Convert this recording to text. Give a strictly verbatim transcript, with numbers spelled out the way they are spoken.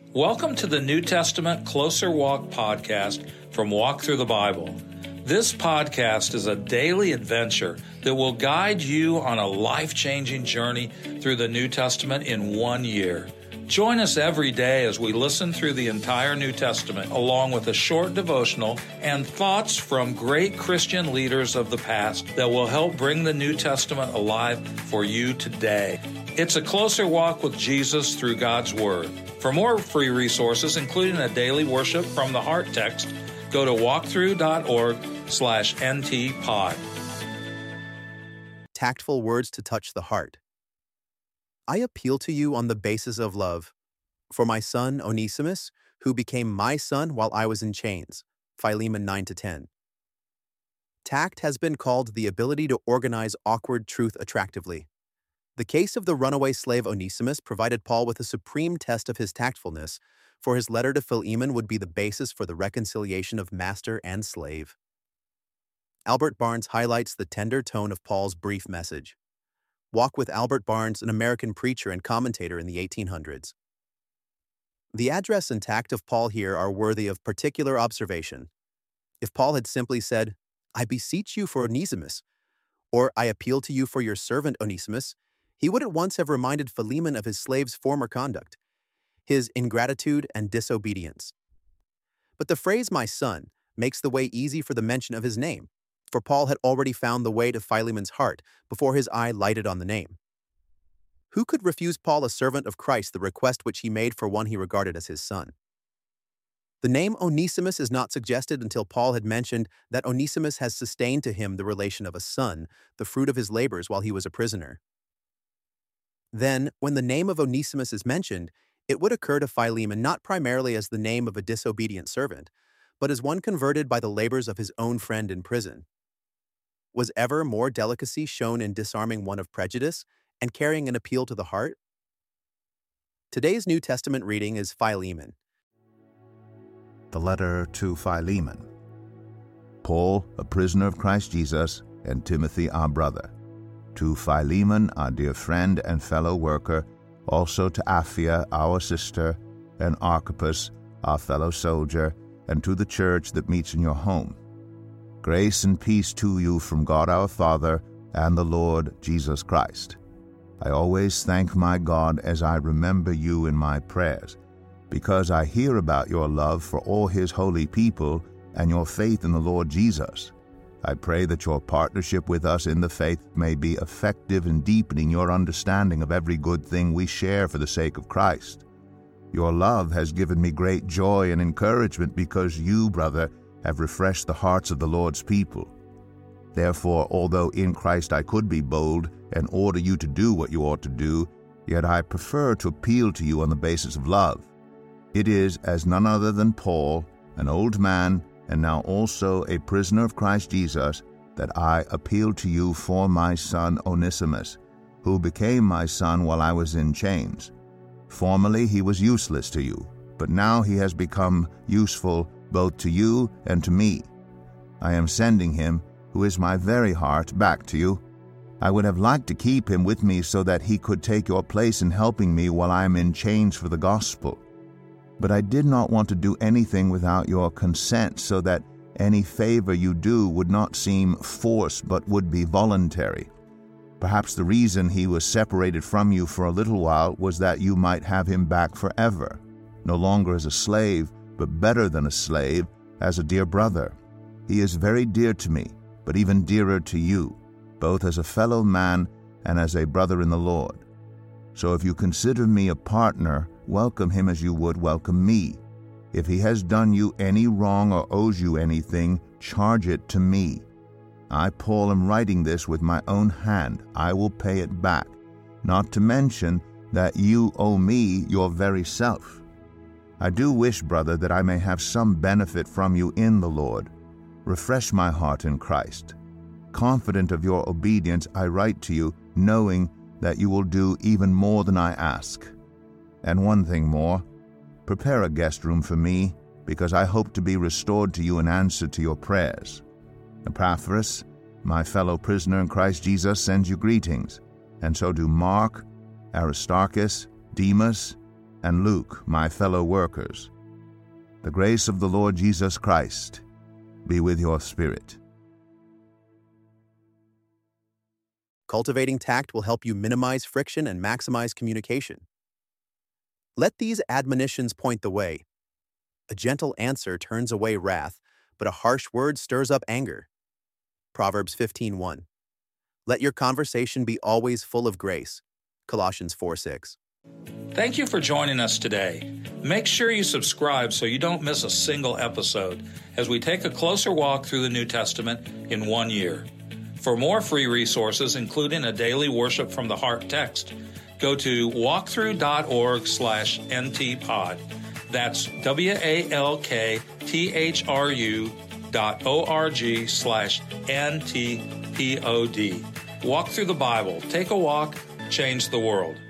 Welcome to the New Testament Closer Walk podcast from Walk Through the Bible. This podcast is a daily adventure that will guide you on a life-changing journey through the New Testament in one year. Join us every day as we listen through the entire New Testament, along with a short devotional and thoughts from great Christian leaders of the past that will help bring the New Testament alive for you today. It's a closer walk with Jesus through God's Word. For more free resources, including a daily worship from the Heart text, go to walkthrough.org slash ntpod. Tactful words to touch the heart. I appeal to you on the basis of love. For my son Onesimus, who became my son while I was in chains. Philemon nine to ten. Tact has been called the ability to organize awkward truth attractively. The case of the runaway slave Onesimus provided Paul with a supreme test of his tactfulness, for his letter to Philemon would be the basis for the reconciliation of master and slave. Albert Barnes highlights the tender tone of Paul's brief message. Walk with Albert Barnes, an American preacher and commentator in the eighteen hundreds. The address and tact of Paul here are worthy of particular observation. If Paul had simply said, "I beseech you for Onesimus," or "I appeal to you for your servant Onesimus," he would at once have reminded Philemon of his slave's former conduct, his ingratitude and disobedience. But the phrase "my son" makes the way easy for the mention of his name, for Paul had already found the way to Philemon's heart before his eye lighted on the name. Who could refuse Paul, a servant of Christ, the request which he made for one he regarded as his son? The name Onesimus is not suggested until Paul had mentioned that Onesimus has sustained to him the relation of a son, the fruit of his labors while he was a prisoner. Then, when the name of Onesimus is mentioned, it would occur to Philemon not primarily as the name of a disobedient servant, but as one converted by the labors of his own friend in prison. Was ever more delicacy shown in disarming one of prejudice and carrying an appeal to the heart? Today's New Testament reading is Philemon. The letter to Philemon. Paul, a prisoner of Christ Jesus, and Timothy, our brother. To Philemon, our dear friend and fellow worker, also to Apphia, our sister, and Archippus, our fellow soldier, and to the church that meets in your home. Grace and peace to you from God our Father and the Lord Jesus Christ. I always thank my God as I remember you in my prayers, because I hear about your love for all his holy people and your faith in the Lord Jesus. I pray that your partnership with us in the faith may be effective in deepening your understanding of every good thing we share for the sake of Christ. Your love has given me great joy and encouragement because you, brother, have refreshed the hearts of the Lord's people. Therefore, although in Christ I could be bold and order you to do what you ought to do, yet I prefer to appeal to you on the basis of love. It is as none other than Paul, an old man, and now also a prisoner of Christ Jesus, that I appeal to you for my son Onesimus, who became my son while I was in chains. Formerly he was useless to you, but now he has become useful both to you and to me. I am sending him, who is my very heart, back to you. I would have liked to keep him with me so that he could take your place in helping me while I am in chains for the gospel. But I did not want to do anything without your consent, so that any favor you do would not seem forced but would be voluntary. Perhaps the reason he was separated from you for a little while was that you might have him back forever, no longer as a slave, but better than a slave, as a dear brother. He is very dear to me, but even dearer to you, both as a fellow man and as a brother in the Lord. So if you consider me a partner, welcome him as you would welcome me. If he has done you any wrong or owes you anything, charge it to me. I, Paul, am writing this with my own hand. I will pay it back, not to mention that you owe me your very self. I do wish, brother, that I may have some benefit from you in the Lord. Refresh my heart in Christ. Confident of your obedience, I write to you, knowing that you will do even more than I ask. And one thing more, prepare a guest room for me, because I hope to be restored to you in answer to your prayers. Epaphras, my fellow prisoner in Christ Jesus, sends you greetings, and so do Mark, Aristarchus, Demas, and Luke, my fellow workers. The grace of the Lord Jesus Christ be with your spirit. Cultivating tact will help you minimize friction and maximize communication. Let these admonitions point the way. A gentle answer turns away wrath, but a harsh word stirs up anger. Proverbs fifteen one. Let your conversation be always full of grace. Colossians four six. Thank you for joining us today. Make sure you subscribe so you don't miss a single episode as we take a closer walk through the New Testament in one year. For more free resources, including a daily worship from the heart text, go to walkthrough.org slash ntpod. That's W-A-L-K-T-H-R-U dot O-R-G slash N-T-P-O-D. Walk through the Bible. Take a walk. Change the world.